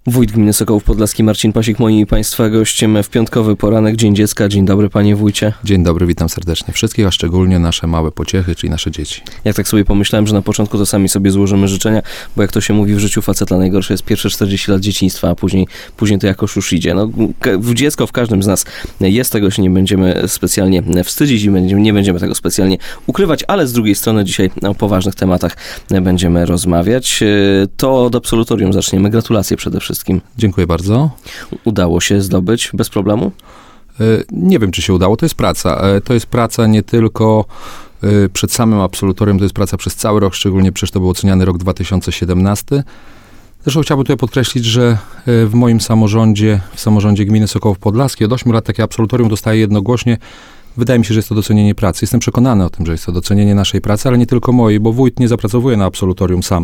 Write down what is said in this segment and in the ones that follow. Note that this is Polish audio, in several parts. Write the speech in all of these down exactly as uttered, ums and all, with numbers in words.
Wójt Gminy Sokołów Podlaski Marcin Pasik, moim i Państwa gościem w piątkowy poranek, Dzień Dziecka. Dzień dobry, panie wójcie. Dzień dobry, witam serdecznie wszystkich, a szczególnie nasze małe pociechy, czyli nasze dzieci. Jak tak sobie pomyślałem, że na początku to sami sobie złożymy życzenia, bo jak to się mówi w życiu faceta, najgorsze jest pierwsze czterdzieści lat dzieciństwa, a później, później to jakoś już idzie. No, dziecko w każdym z nas jest, tego się nie będziemy specjalnie wstydzić i nie będziemy tego specjalnie ukrywać, ale z drugiej strony dzisiaj o poważnych tematach będziemy rozmawiać. To od absolutorium zaczniemy. Gratulacje przede wszystkim. Dziękuję bardzo. Udało się zdobyć bez problemu? Nie wiem, czy się udało. To jest praca. To jest praca nie tylko przed samym absolutorium, to jest praca przez cały rok, szczególnie przecież to był oceniany rok dwa tysiące siedemnasty. Zresztą chciałbym tutaj podkreślić, że w moim samorządzie, w samorządzie gminy Sokołów Podlaski od ośmiu lat takie absolutorium dostaje jednogłośnie. Wydaje mi się, że jest to docenienie pracy. Jestem przekonany o tym, że jest to docenienie naszej pracy, ale nie tylko mojej, bo wójt nie zapracowuje na absolutorium sam.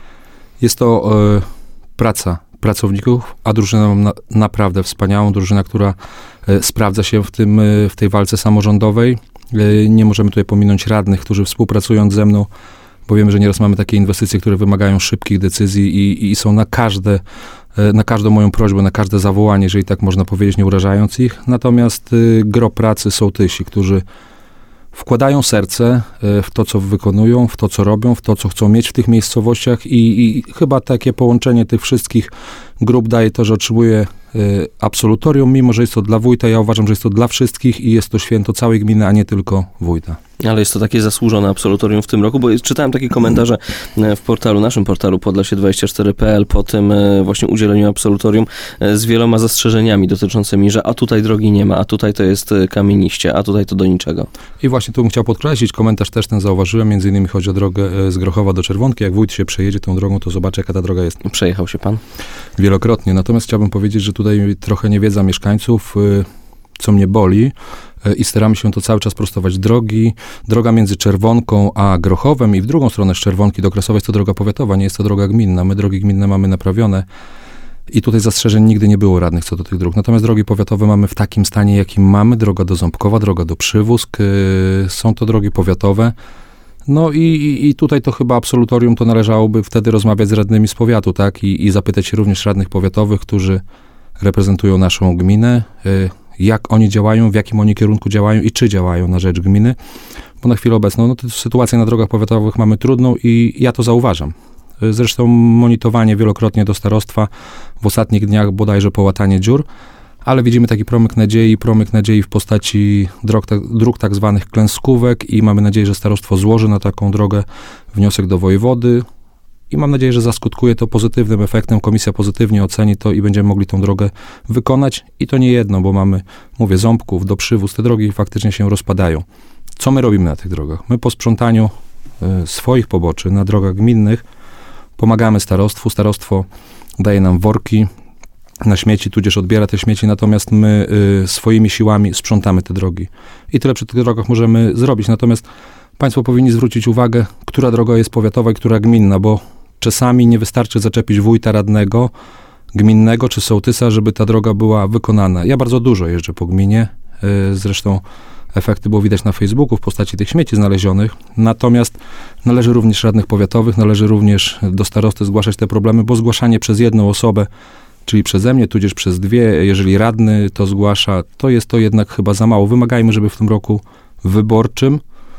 Jest to e, praca pracowników, a drużynę mam na, naprawdę wspaniałą, drużynę, która e, sprawdza się w, tym, e, w tej walce samorządowej. E, nie możemy tutaj pominąć radnych, którzy współpracując ze mną, bo wiemy, że nieraz mamy takie inwestycje, które wymagają szybkich decyzji i, i są na każde, e, na każdą moją prośbę, na każde zawołanie, jeżeli tak można powiedzieć, nie urażając ich. Natomiast e, gro pracy sołtysi, którzy wkładają serce w to, co wykonują, w to, co robią, w to, co chcą mieć w tych miejscowościach i, i chyba takie połączenie tych wszystkich grup daje to, że otrzymuje y, absolutorium, mimo że jest to dla wójta. Ja uważam, że jest to dla wszystkich i jest to święto całej gminy, a nie tylko wójta. Ale jest to takie zasłużone absolutorium w tym roku, bo czytałem takie komentarze w portalu, naszym portalu podlasie dwadzieścia cztery kropka p l po tym właśnie udzieleniu absolutorium z wieloma zastrzeżeniami dotyczącymi, że a tutaj drogi nie ma, a tutaj to jest kamieniście, a tutaj to do niczego. I właśnie tu bym chciał podkreślić, komentarz też ten zauważyłem, między innymi chodzi o drogę z Grochowa do Czerwonki. Jak wójt się przejedzie tą drogą, to zobaczy, jaka ta droga jest. Przejechał się pan? Wielokrotnie, natomiast chciałbym powiedzieć, że tutaj trochę niewiedza mieszkańców, co mnie boli, i staramy się to cały czas prostować. Drogi, droga między Czerwonką a Grochowem i w drugą stronę z Czerwonki do Krasowa jest to droga powiatowa, nie jest to droga gminna. My drogi gminne mamy naprawione i tutaj zastrzeżeń nigdy nie było radnych co do tych dróg. Natomiast drogi powiatowe mamy w takim stanie, jakim mamy. Droga do Ząbkowa, droga do Przywózk, yy, są to drogi powiatowe. No i, i, i tutaj to chyba absolutorium to należałoby wtedy rozmawiać z radnymi z powiatu, tak? I, i zapytać się również radnych powiatowych, którzy reprezentują naszą gminę, yy, jak oni działają, w jakim oni kierunku działają i czy działają na rzecz gminy, bo na chwilę obecną no, to sytuację na drogach powiatowych mamy trudną i ja to zauważam. Zresztą monitorowanie wielokrotnie do starostwa w ostatnich dniach bodajże połatanie dziur, ale widzimy taki promyk nadziei, promyk nadziei w postaci dróg, dróg tak zwanych klęskówek i mamy nadzieję, że starostwo złoży na taką drogę wniosek do wojewody. I mam nadzieję, że zaskutkuje to pozytywnym efektem. Komisja pozytywnie oceni to i będziemy mogli tą drogę wykonać. I to nie jedno, bo mamy, mówię, Ząbków do Przywóz, te drogi faktycznie się rozpadają. Co my robimy na tych drogach? My po sprzątaniu y, swoich poboczy na drogach gminnych pomagamy starostwu. Starostwo daje nam worki na śmieci, tudzież odbiera te śmieci, natomiast my y, swoimi siłami sprzątamy te drogi. I tyle przy tych drogach możemy zrobić. Natomiast państwo powinni zwrócić uwagę, która droga jest powiatowa i która gminna, bo czasami nie wystarczy zaczepić wójta radnego, gminnego czy sołtysa, żeby ta droga była wykonana. Ja bardzo dużo jeżdżę po gminie, zresztą efekty było widać na Facebooku w postaci tych śmieci znalezionych, natomiast należy również radnych powiatowych, należy również do starosty zgłaszać te problemy, bo zgłaszanie przez jedną osobę, czyli przeze mnie, tudzież przez dwie, jeżeli radny to zgłasza, to jest to jednak chyba za mało. Wymagajmy, żeby w tym roku wyborczym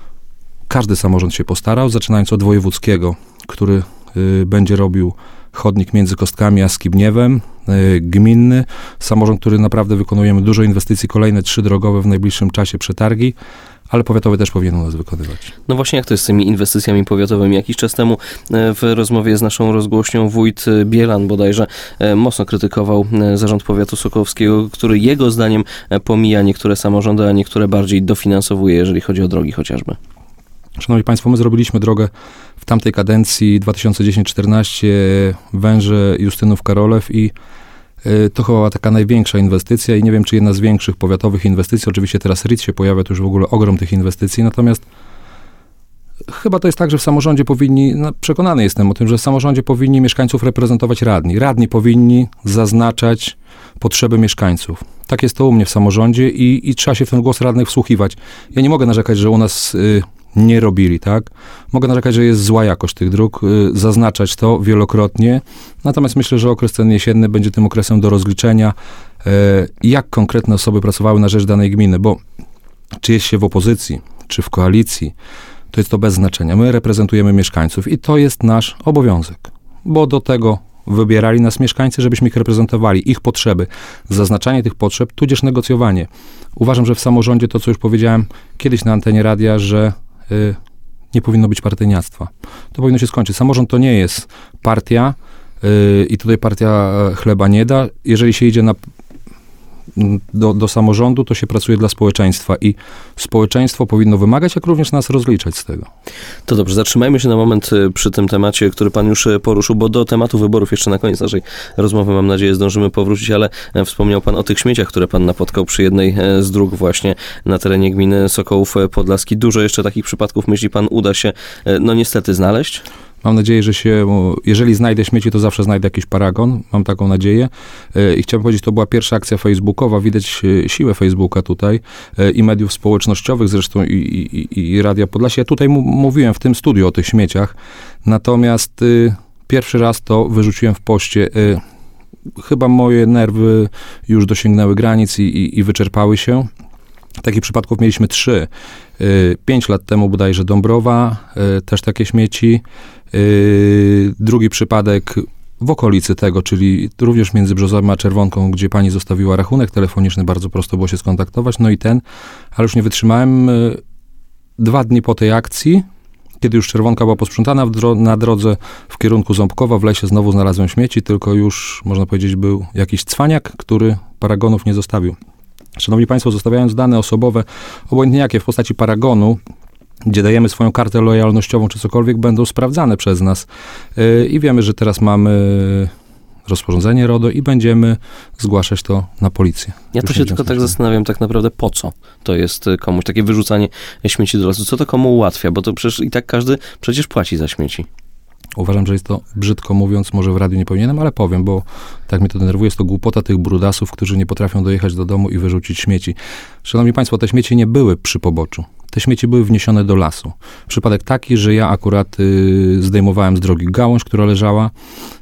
każdy samorząd się postarał, zaczynając od wojewódzkiego, który y, będzie robił chodnik między Kostkami a Skibniewem, y, gminny, samorząd, który naprawdę wykonujemy dużo inwestycji, kolejne trzy drogowe w najbliższym czasie przetargi, ale powiatowy też powinien u nas wykonywać. No właśnie, jak to jest z tymi inwestycjami powiatowymi? Jakiś czas temu w rozmowie z naszą rozgłośnią wójt Bielan bodajże mocno krytykował zarząd powiatu sokołowskiego, który jego zdaniem pomija niektóre samorządy, a niektóre bardziej dofinansowuje, jeżeli chodzi o drogi chociażby. Szanowni Państwo, my zrobiliśmy drogę w tamtej kadencji dwa tysiące dziesiąty do czternastego Węże Justynów-Karolew i y, to chyba była taka największa inwestycja i nie wiem, czy jedna z większych powiatowych inwestycji. Oczywiście teraz R I T się pojawia, to już w ogóle ogrom tych inwestycji, natomiast chyba to jest tak, że w samorządzie powinni, no, przekonany jestem o tym, że w samorządzie powinni mieszkańców reprezentować radni. Radni powinni zaznaczać potrzeby mieszkańców. Tak jest to u mnie w samorządzie i, i trzeba się w ten głos radnych wsłuchiwać. Ja nie mogę narzekać, że u nas y, nie robili, tak? Mogę narzekać, że jest zła jakość tych dróg, y, zaznaczać to wielokrotnie, natomiast myślę, że okres ten jesienny będzie tym okresem do rozliczenia, y, jak konkretne osoby pracowały na rzecz danej gminy, bo czy jest się w opozycji, czy w koalicji, to jest to bez znaczenia. My reprezentujemy mieszkańców i to jest nasz obowiązek, bo do tego wybierali nas mieszkańcy, żebyśmy ich reprezentowali, ich potrzeby, zaznaczanie tych potrzeb, tudzież negocjowanie. Uważam, że w samorządzie to, co już powiedziałem kiedyś na antenie radia, że y, nie powinno być partyjniactwa. To powinno się skończyć. Samorząd to nie jest partia y, i tutaj partia chleba nie da. Jeżeli się idzie na Do, do samorządu, to się pracuje dla społeczeństwa i społeczeństwo powinno wymagać, jak również nas rozliczać z tego. To dobrze, zatrzymajmy się na moment przy tym temacie, który pan już poruszył, bo do tematu wyborów jeszcze na koniec naszej rozmowy, mam nadzieję, zdążymy powrócić, ale wspomniał pan o tych śmieciach, które pan napotkał przy jednej z dróg właśnie na terenie gminy Sokołów Podlaski. Dużo jeszcze takich przypadków, myśli pan, uda się, no niestety, znaleźć? Mam nadzieję, że się, jeżeli znajdę śmieci, to zawsze znajdę jakiś paragon. Mam taką nadzieję. I chciałem powiedzieć, to była pierwsza akcja facebookowa. Widać siłę Facebooka tutaj i mediów społecznościowych, zresztą i, i, i Radia Podlasie. Ja tutaj m- mówiłem w tym studiu o tych śmieciach. Natomiast y, pierwszy raz to wyrzuciłem w poście. Y, chyba moje nerwy już dosięgnęły granic i, i, i wyczerpały się. Takich przypadków mieliśmy trzy. Y, pięć lat temu bodajże Dąbrowa, y, też takie śmieci. Yy, drugi przypadek w okolicy tego, czyli również między Brzozowem a Czerwonką, gdzie pani zostawiła rachunek telefoniczny, bardzo prosto było się skontaktować, no i ten, ale już nie wytrzymałem. Yy, dwa dni po tej akcji, kiedy już Czerwonka była posprzątana w dro- na drodze w kierunku Ząbkowa, w lesie znowu znalazłem śmieci, tylko już, można powiedzieć, był jakiś cwaniak, który paragonów nie zostawił. Szanowni Państwo, zostawiając dane osobowe, obojętnie jakie, w postaci paragonu, gdzie dajemy swoją kartę lojalnościową czy cokolwiek, będą sprawdzane przez nas. Yy, I wiemy, że teraz mamy rozporządzenie RODO i będziemy zgłaszać to na policję. Ja to się tylko tak zastanawiam tak naprawdę, po co to jest komuś, takie wyrzucanie śmieci do lasu. Co to komu ułatwia? Bo to przecież i tak każdy przecież płaci za śmieci. Uważam, że jest to, brzydko mówiąc, może w radiu nie powinienem, ale powiem, bo tak mnie to denerwuje, jest to głupota tych brudasów, którzy nie potrafią dojechać do domu i wyrzucić śmieci. Szanowni Państwo, te śmieci nie były przy poboczu. Te śmieci były wniesione do lasu. Przypadek taki, że ja akurat y, zdejmowałem z drogi gałąź, która leżała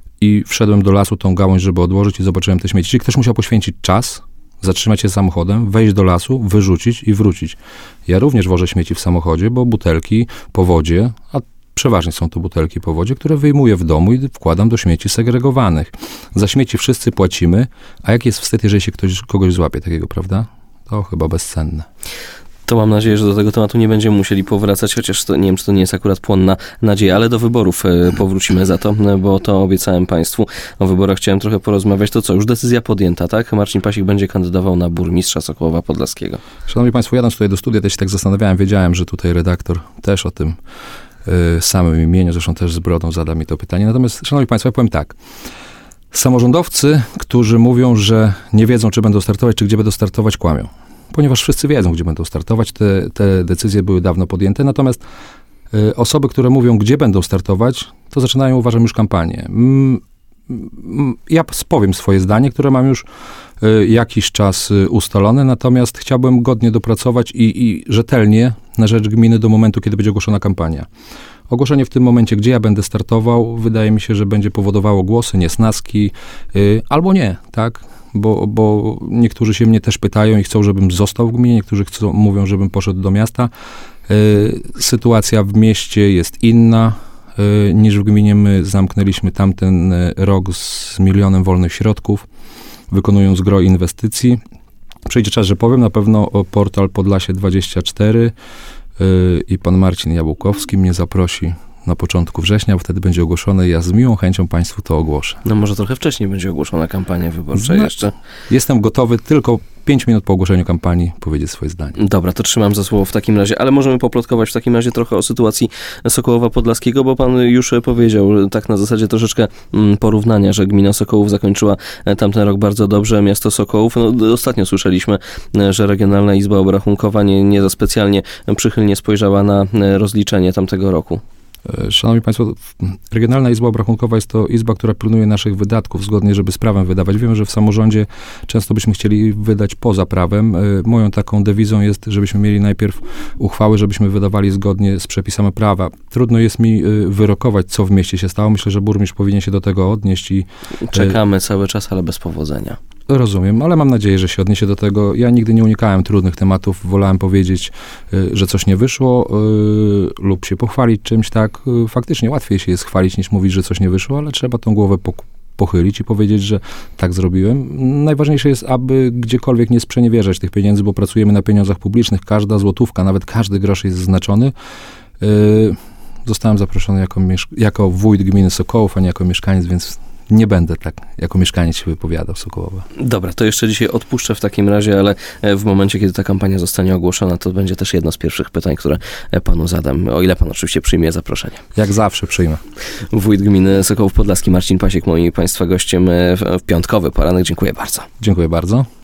i wszedłem do lasu tą gałąź, żeby odłożyć i zobaczyłem te śmieci. Czyli ktoś musiał poświęcić czas, zatrzymać się samochodem, wejść do lasu, wyrzucić i wrócić. Ja również wożę śmieci w samochodzie, bo butelki po wodzie, a przeważnie są to butelki po wodzie, które wyjmuję w domu i wkładam do śmieci segregowanych. Za śmieci wszyscy płacimy, a jak jest wstyd, jeżeli się ktoś, kogoś złapie takiego, prawda? To chyba bezcenne. To mam nadzieję, że do tego tematu nie będziemy musieli powracać, chociaż to, nie wiem, czy to nie jest akurat płonna nadzieja, ale do wyborów powrócimy za to, bo to obiecałem Państwu. O wyborach chciałem trochę porozmawiać. To co, już decyzja podjęta, tak? Marcin Pasik będzie kandydował na burmistrza Sokołowa Podlaskiego. Szanowni Państwo, jadąc tutaj do studia, też się tak zastanawiałem, wiedziałem, że tutaj redaktor też o tym y, samym imieniu, zresztą też z brodą zada mi to pytanie. Natomiast, szanowni Państwo, ja powiem tak. Samorządowcy, którzy mówią, że nie wiedzą, czy będą startować, czy gdzie będą startować, kłamią. Ponieważ wszyscy wiedzą, gdzie będą startować, te, te decyzje były dawno podjęte, natomiast y, osoby, które mówią, gdzie będą startować, to zaczynają, uważam, już kampanię. Mm, mm, ja powiem swoje zdanie, które mam już y, jakiś czas y, ustalone, natomiast chciałbym godnie dopracować i, i rzetelnie na rzecz gminy do momentu, kiedy będzie ogłoszona kampania. Ogłoszenie w tym momencie, gdzie ja będę startował, wydaje mi się, że będzie powodowało głosy, niesnaski, y, albo nie, tak? Bo, bo niektórzy się mnie też pytają i chcą, żebym został w gminie, niektórzy chcą, mówią, żebym poszedł do miasta. Y, sytuacja w mieście jest inna y, niż w gminie. My zamknęliśmy tamten rok z milionem wolnych środków, wykonując gro inwestycji. Przyjdzie czas, że powiem, na pewno o portal Podlasie dwadzieścia cztery y, i pan Marcin Jabłkowski mnie zaprosi na początku września, bo wtedy będzie ogłoszone i ja z miłą chęcią Państwu to ogłoszę. No może trochę wcześniej będzie ogłoszona kampania wyborcza no, jeszcze. Jestem gotowy tylko pięć minut po ogłoszeniu kampanii powiedzieć swoje zdanie. Dobra, to trzymam za słowo w takim razie, ale możemy poplotkować w takim razie trochę o sytuacji Sokołowa Podlaskiego, bo pan już powiedział, tak na zasadzie troszeczkę porównania, że gmina Sokołów zakończyła tamten rok bardzo dobrze, miasto Sokołów. No, ostatnio słyszeliśmy, że Regionalna Izba Obrachunkowa nie, nie za specjalnie przychylnie spojrzała na rozliczenie tamtego roku. Szanowni Państwo, Regionalna Izba Obrachunkowa jest to izba, która pilnuje naszych wydatków zgodnie, żeby z prawem wydawać. Wiemy, że w samorządzie często byśmy chcieli wydać poza prawem. Moją taką dewizą jest, żebyśmy mieli najpierw uchwały, żebyśmy wydawali zgodnie z przepisami prawa. Trudno jest mi wyrokować, co w mieście się stało. Myślę, że burmistrz powinien się do tego odnieść i... Czekamy cały czas, ale bez powodzenia. Rozumiem, ale mam nadzieję, że się odniesie do tego. Ja nigdy nie unikałem trudnych tematów. Wolałem powiedzieć, że coś nie wyszło lub się pochwalić czymś, tak. Faktycznie łatwiej się jest chwalić, niż mówić, że coś nie wyszło, ale trzeba tą głowę pok- pochylić i powiedzieć, że tak zrobiłem. Najważniejsze jest, aby gdziekolwiek nie sprzeniewierzać tych pieniędzy, bo pracujemy na pieniądzach publicznych. Każda złotówka, nawet każdy grosz jest znaczony. Zostałem zaproszony jako, mieszk- jako wójt gminy Sokołów, a nie jako mieszkaniec, więc nie będę tak jako mieszkaniec się wypowiadał Sokołowa. Dobra, to jeszcze dzisiaj odpuszczę w takim razie, ale w momencie, kiedy ta kampania zostanie ogłoszona, to będzie też jedno z pierwszych pytań, które panu zadam, o ile pan oczywiście przyjmie zaproszenie. Jak zawsze przyjmę. Wójt gminy Sokołów Podlaski Marcin Pasiek, moim państwa gościem w piątkowy poranek. Dziękuję bardzo. Dziękuję bardzo.